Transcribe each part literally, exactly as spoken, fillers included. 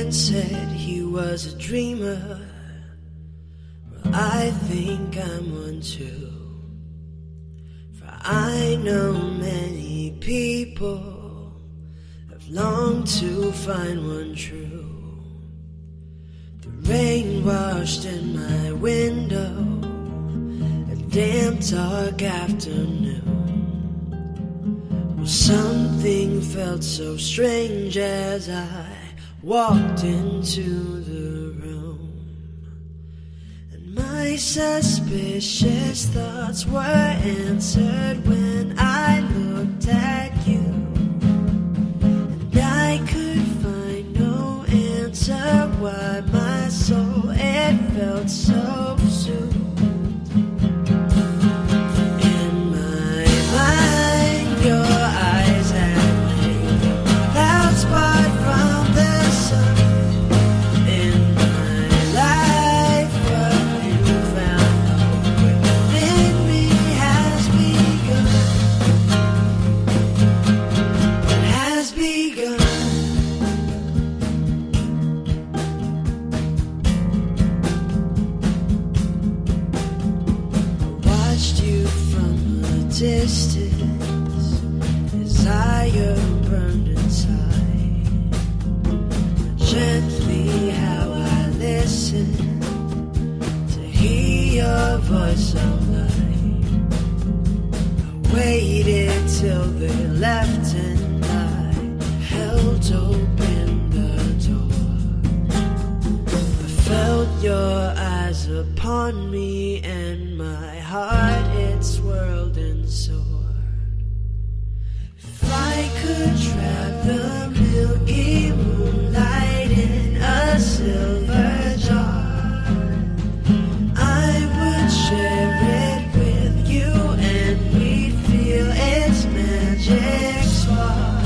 man said he was a dreamer. Well, I think I'm one too. For I know many people have longed to find one true. The rain washed in my window, a damp dark afternoon. Well, something felt so strange as I walked into the room, and my suspicious thoughts were answered when I looked at you, and I could find no answer why my soul, it felt so soothed. In my mind, your eyes had made clouds part from the sun. In my life, what you found within me has begun. It has begun. Watched you from a distance, desire burned inside. Gently how I listened to hear your voice so light. I waited till they left and I held open the door. I felt your eyes upon me and my heart, it swirled and soared. If I could trap the milky moonlight in a silver jar, I would share it with you and we'd feel its magic spark.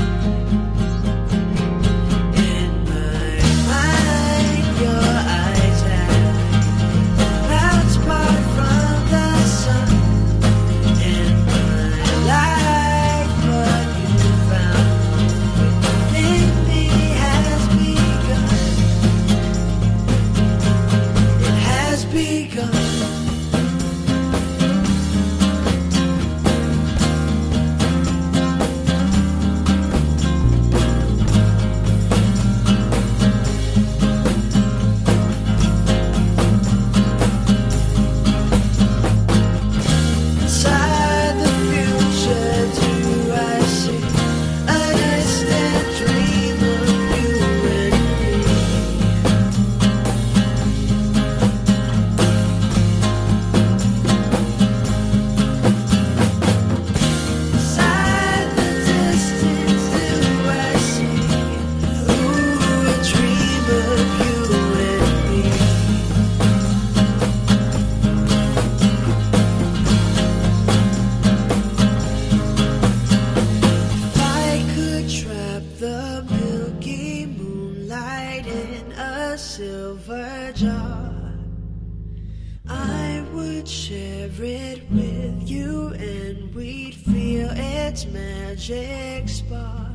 In my mind, your eyes had clouds part from the sun. In my life, what you found within me has begun. It has begun. Inside the future, do I see a distant dream of you and me? Inside the distance, do I see, ooh, a dream of you and me? If I could trap the milky moonlight in a silver jar, I would share it with you and we'd feel its magic spark.